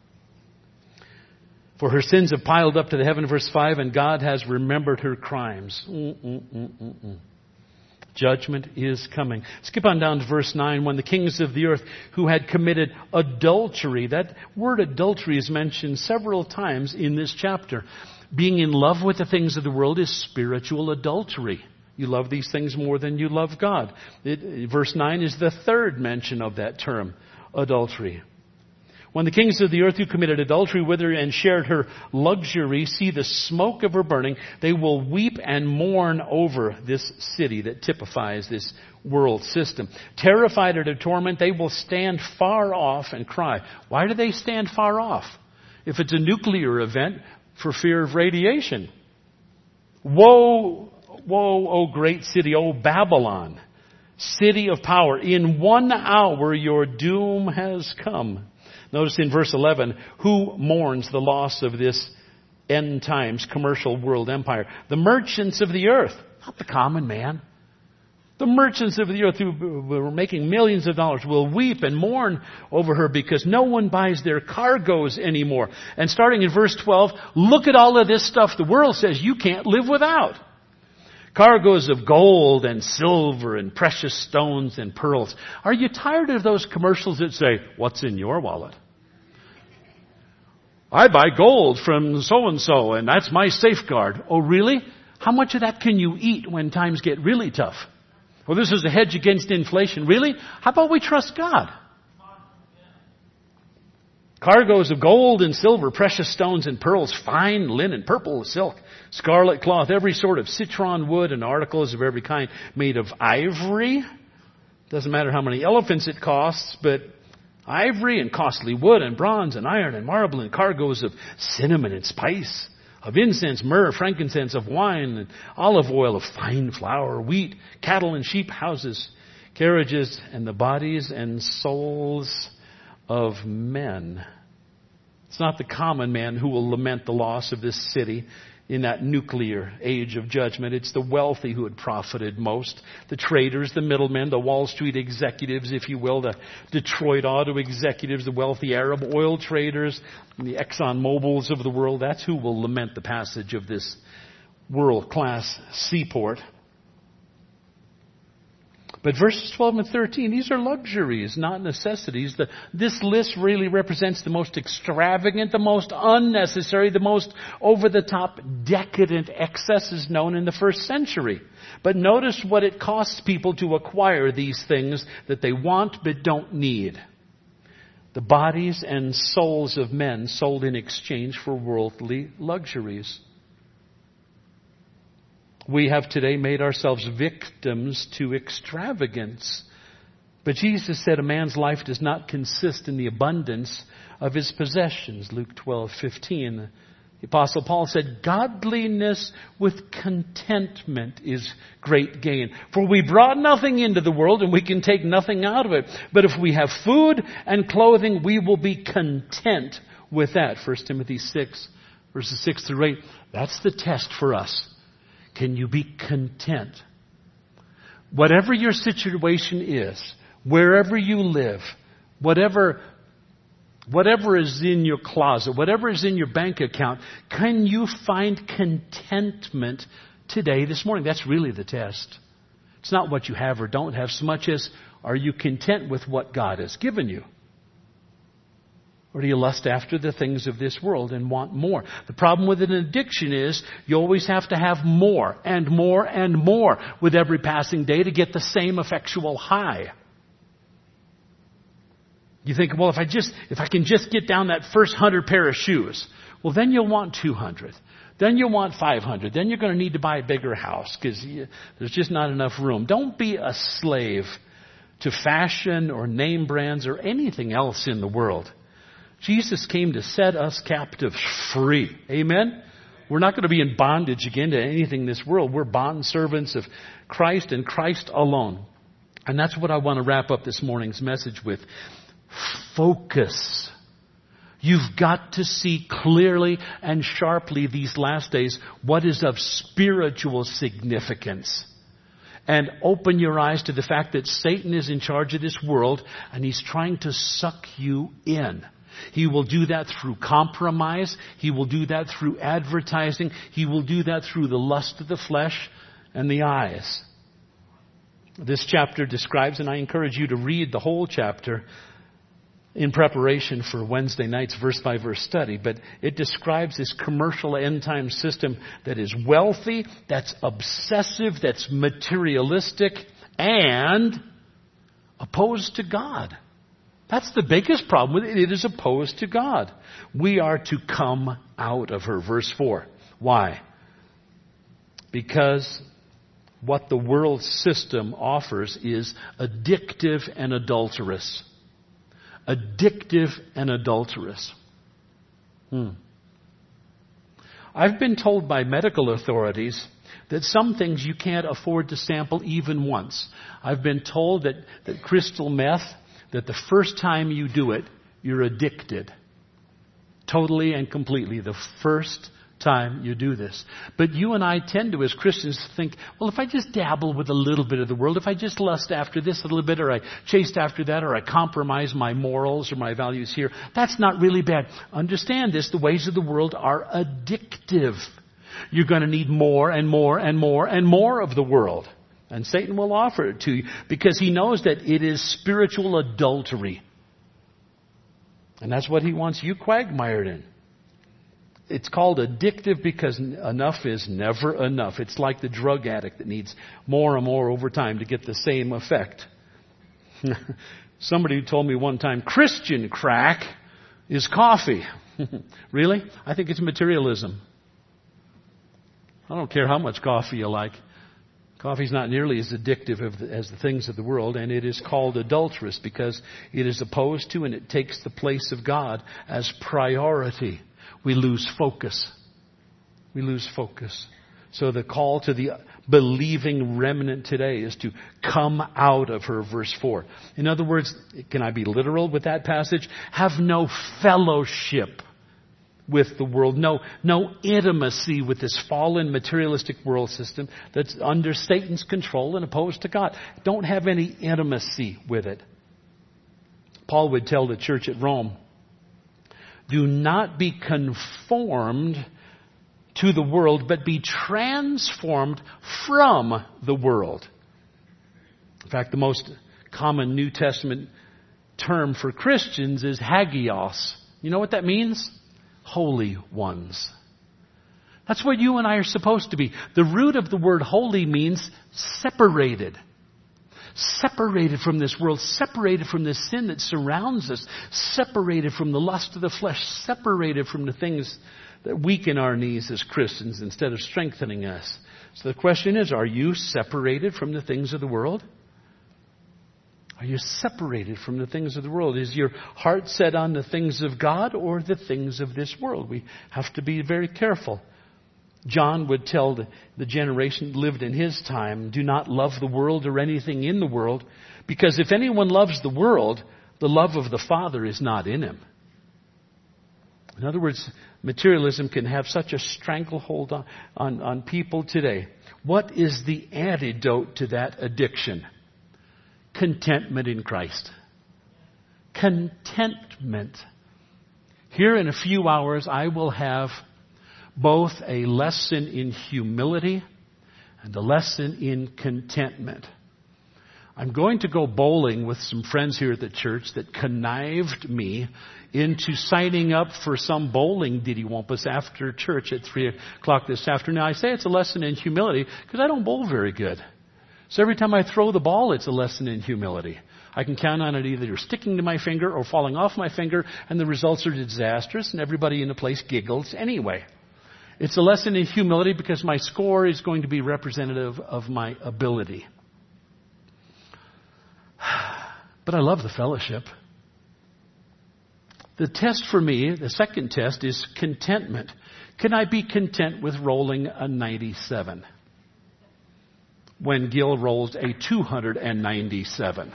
For her sins have piled up to the heaven, verse five, and God has remembered her crimes. Mm-mm-mm-mm-mm. Judgment is coming. Skip on down to verse nine. When the kings of the earth who had committed adultery, that word adultery is mentioned several times in this chapter. Being in love with the things of the world is spiritual adultery. You love these things more than you love God. It, verse nine is the third mention of that term, adultery. When the kings of the earth who committed adultery with her and shared her luxury see the smoke of her burning, they will weep and mourn over this city that typifies this world system. Terrified at her torment, they will stand far off and cry. Why do they stand far off? If it's a nuclear event, for fear of radiation. Woe, woe, O great city, O Babylon, city of power. In one hour your doom has come. Notice in verse eleven, who mourns the loss of this end times commercial world empire? The merchants of the earth, not the common man. The merchants of the earth who were making millions of dollars will weep and mourn over her because no one buys their cargoes anymore. And starting in verse twelve, look at all of this stuff the world says you can't live without. Cargoes of gold and silver and precious stones and pearls. Are you tired of those commercials that say, what's in your wallet? I buy gold from so-and-so and that's my safeguard. Oh, really? How much of that can you eat when times get really tough? Well, this is a hedge against inflation. Really? How about we trust God? Cargoes of gold and silver, precious stones and pearls, fine linen, purple silk, scarlet cloth, every sort of citron wood and articles of every kind made of ivory. Doesn't matter how many elephants it costs, but ivory and costly wood and bronze and iron and marble and cargoes of cinnamon and spice, of incense, myrrh, frankincense, of wine and olive oil, of fine flour, wheat, cattle and sheep, houses, carriages, and the bodies and souls of men. It's not the common man who will lament the loss of this city in that nuclear age of judgment. It's the wealthy who had profited most. The traders, the middlemen, the Wall Street executives, if you will, the Detroit auto executives, the wealthy Arab oil traders, and the Exxon Mobils of the world. That's who will lament the passage of this world-class seaport. But verses twelve and thirteen, these are luxuries, not necessities. The, this list really represents the most extravagant, the most unnecessary, the most over-the-top decadent excesses known in the first century. But notice what it costs people to acquire these things that they want but don't need. The bodies and souls of men sold in exchange for worldly luxuries. We have today made ourselves victims to extravagance. But Jesus said a man's life does not consist in the abundance of his possessions. Luke twelve fifteen. The Apostle Paul said, godliness with contentment is great gain. For we brought nothing into the world and we can take nothing out of it. But if we have food and clothing, we will be content with that. First Timothy six, verses six through eight. That's the test for us. Can you be content? Whatever your situation is, wherever you live, whatever, whatever is in your closet, whatever is in your bank account, can you find contentment today, this morning? That's really the test. It's not what you have or don't have so much as, are you content with what God has given you? Or do you lust after the things of this world and want more? The problem with an addiction is you always have to have more and more and more with every passing day to get the same effectual high. You think, well, if I just, if I can just get down that first hundred pair of shoes, well, then you'll want two hundred. Then you'll want five hundred. Then you're going to need to buy a bigger house because there's just not enough room. Don't be a slave to fashion or name brands or anything else in the world. Jesus came to set us captives free. Amen? We're not going to be in bondage again to anything in this world. We're bond servants of Christ and Christ alone. And that's what I want to wrap up this morning's message with. Focus. You've got to see clearly and sharply these last days what is of spiritual significance. And open your eyes to the fact that Satan is in charge of this world and he's trying to suck you in. He will do that through compromise. He will do that through advertising. He will do that through the lust of the flesh and the eyes. This chapter describes, and I encourage you to read the whole chapter in preparation for Wednesday night's verse-by-verse study, but it describes this commercial end-time system that is wealthy, that's obsessive, that's materialistic, and opposed to God. That's the biggest problem with it. It is opposed to God. We are to come out of her. Verse four. Why? Because what the world system offers is addictive and adulterous. Addictive and adulterous. Hmm. I've been told by medical authorities that some things you can't afford to sample even once. I've been told that, that crystal meth, that the first time you do it, you're addicted. Totally and completely. The first time you do this. But you and I tend to, as Christians, think, well, if I just dabble with a little bit of the world, if I just lust after this a little bit, or I chased after that, or I compromise my morals or my values here, that's not really bad. Understand this, the ways of the world are addictive. You're going to need more and more and more and more of the world. And Satan will offer it to you because he knows that it is spiritual adultery. And that's what he wants you quagmired in. It's called addictive because enough is never enough. It's like the drug addict that needs more and more over time to get the same effect. Somebody told me one time, Christian crack is coffee. Really? I think it's materialism. I don't care how much coffee you like. Coffee's not nearly as addictive as the things of the world, and it is called adulterous because it is opposed to and it takes the place of God as priority. We lose focus. We lose focus. So the call to the believing remnant today is to come out of her, verse four. In other words, can I be literal with that passage? Have no fellowship with the world. No, no intimacy with this fallen materialistic world system that's under Satan's control and opposed to God. Don't have any intimacy with it. Paul would tell the church at Rome, do not be conformed to the world, but be transformed from the world. In fact, the most common New Testament term for Christians is hagios. You know what that means? Holy ones. That's what you and I are supposed to be. The root of the word holy means separated. Separated from this world, separated from the sin that surrounds us, separated from the lust of the flesh, separated from the things that weaken our knees as Christians instead of strengthening us. So the question is, are you separated from the things of the world? Are you separated from the things of the world? Is your heart set on the things of God or the things of this world? We have to be very careful. John would tell the, the generation that lived in his time, do not love the world or anything in the world, because if anyone loves the world, the love of the Father is not in him. In other words, materialism can have such a stranglehold on, on, on people today. What is the antidote to that addiction? Contentment in Christ. Contentment. Here in a few hours, I will have both a lesson in humility and a lesson in contentment. I'm going to go bowling with some friends here at the church that connived me into signing up for some bowling diddy-wampus after church at three o'clock this afternoon. I say it's a lesson in humility because I don't bowl very good. So every time I throw the ball, it's a lesson in humility. I can count on it either sticking to my finger or falling off my finger, and the results are disastrous, and everybody in the place giggles anyway. It's a lesson in humility because my score is going to be representative of my ability. But I love the fellowship. The test for me, the second test, is contentment. Can I be content with rolling a ninety-seven? When Gil rolls a two hundred ninety-seven.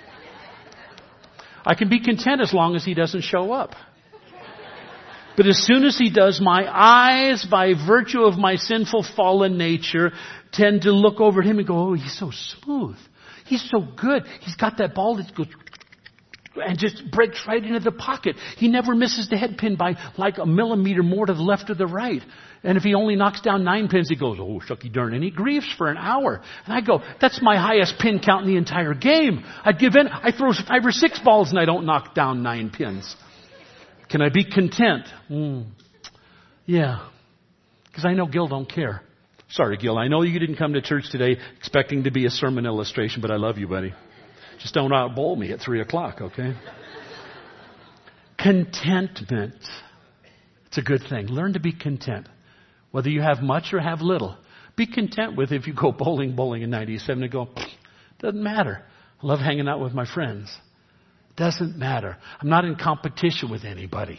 I can be content as long as he doesn't show up. But as soon as he does, my eyes, by virtue of my sinful fallen nature, tend to look over at him and go, oh, he's so smooth. He's so good. He's got that ball that goes and just breaks right into the pocket. He never misses the head pin by like a millimeter more to the left or the right. And if he only knocks down nine pins, he goes, oh, shucky darn. And he grieves for an hour. And I go, that's my highest pin count in the entire game. I'd give in. I throw five or six balls and I don't knock down nine pins. Can I be content? Mm. Yeah. Because I know Gil don't care. Sorry, Gil. I know you didn't come to church today expecting to be a sermon illustration, but I love you, buddy. Just don't outbowl me at three o'clock, okay? Contentment. It's a good thing. Learn to be content. Whether you have much or have little. Be content with if you go bowling, bowling in ninety-seven and go, doesn't matter. I love hanging out with my friends. Doesn't matter. I'm not in competition with anybody.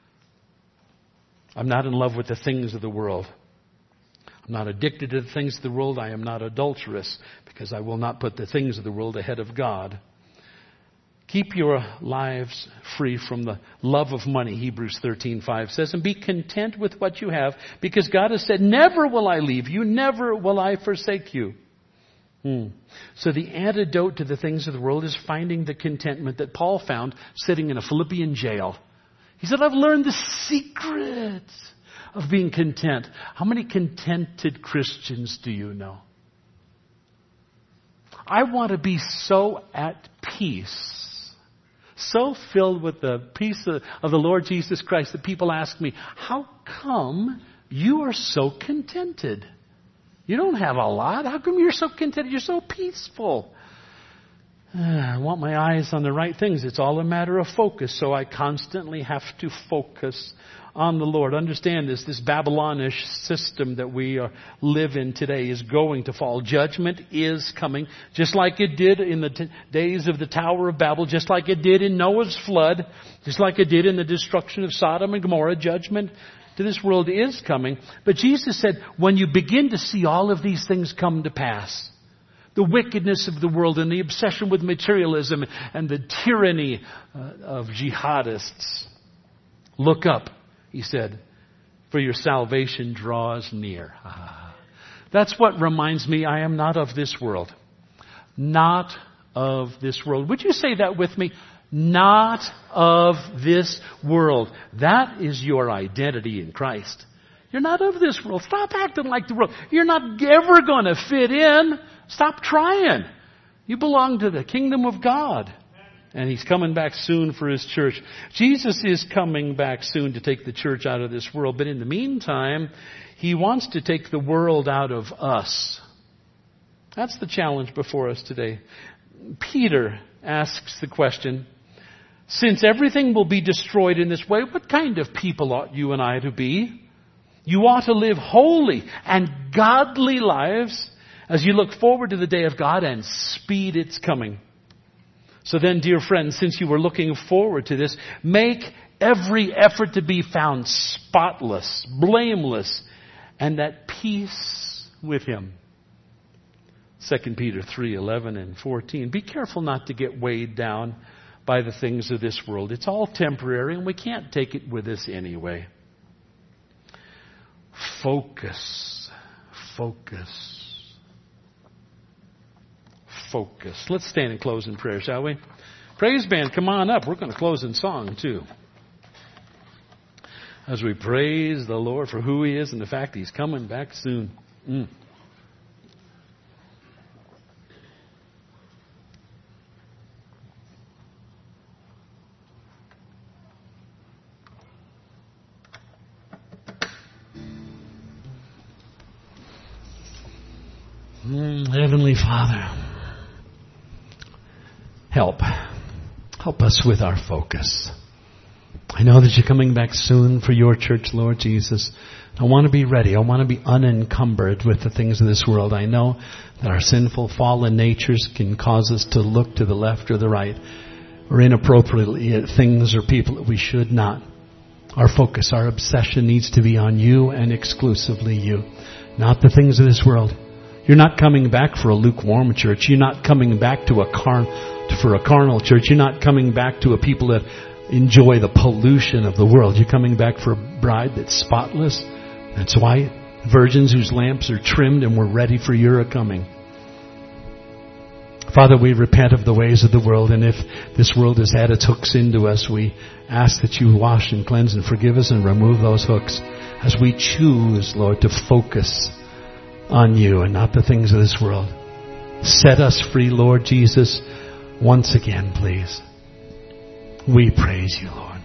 I'm not in love with the things of the world. I'm not addicted to the things of the world. I am not adulterous because I will not put the things of the world ahead of God. Keep your lives free from the love of money, Hebrews thirteen five says, and be content with what you have, because God has said, never will I leave you, never will I forsake you. Hmm. So the antidote to the things of the world is finding the contentment that Paul found sitting in a Philippian jail. He said, I've learned the secret of being content. How many contented Christians do you know? I want to be so at peace, so filled with the peace of, of the Lord Jesus Christ that people ask me, how come you are so contented? You don't have a lot. How come you're so contented? You're so peaceful. I want my eyes on the right things. It's all a matter of focus, so I constantly have to focus on the Lord. Understand this, this Babylonish system that we are, live in today is going to fall. Judgment is coming, just like it did in the t- days of the Tower of Babel, just like it did in Noah's flood, just like it did in the destruction of Sodom and Gomorrah. Judgment to this world is coming. But Jesus said, when you begin to see all of these things come to pass, the wickedness of the world and the obsession with materialism and the tyranny uh, of jihadists, look up, he said, for your salvation draws near. Ah. That's what reminds me I am not of this world. Not of this world. Would you say that with me? Not of this world. That is your identity in Christ. You're not of this world. Stop acting like the world. You're not ever going to fit in. Stop trying. You belong to the kingdom of God. And He's coming back soon for His church. Jesus is coming back soon to take the church out of this world. But in the meantime, He wants to take the world out of us. That's the challenge before us today. Peter asks the question, since everything will be destroyed in this way, what kind of people ought you and I to be? You ought to live holy and godly lives as you look forward to the day of God and speed its coming. So then, dear friends, since you were looking forward to this, make every effort to be found spotless, blameless, and at peace with Him. Second Peter three eleven and fourteen. Be careful not to get weighed down by the things of this world. It's all temporary and we can't take it with us anyway. Focus. Focus. Focus. Let's stand and close in prayer, shall we? Praise band, come on up. We're going to close in song too. As we praise the Lord for who He is and the fact He's coming back soon. Mm. Mm, Heavenly Father, help. Help us with our focus. I know that You're coming back soon for Your church, Lord Jesus. I want to be ready. I want to be unencumbered with the things of this world. I know that our sinful, fallen natures can cause us to look to the left or the right, or inappropriately at things or people that we should not. Our focus, our obsession needs to be on You and exclusively You, not the things of this world. You're not coming back for a lukewarm church. You're not coming back to a car, for a carnal church. You're not coming back to a people that enjoy the pollution of the world. You're coming back for a bride that's spotless, that's white, virgins whose lamps are trimmed, and we're ready for Your coming. Father, we repent of the ways of the world, and if this world has had its hooks into us, we ask that You wash and cleanse and forgive us and remove those hooks as we choose, Lord, to focus on You and not the things of this world. Set us free, Lord Jesus, once again, please. We praise You, Lord.